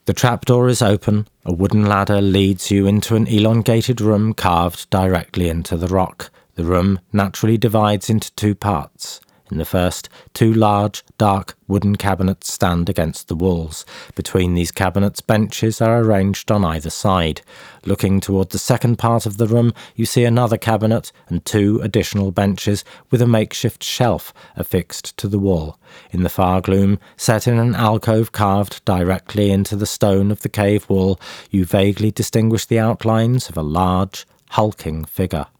The trapdoor is open. A wooden ladder leads you into an elongated room carved directly into the rock. The room naturally divides into two parts. In the first, two large, dark wooden cabinets stand against the walls. Between these cabinets, benches are arranged on either side. Looking toward the second part of the room, you see another cabinet and two additional benches with a makeshift shelf affixed to the wall. In the far gloom, set in an alcove carved directly into the stone of the cave wall, you vaguely distinguish the outlines of a large, hulking figure.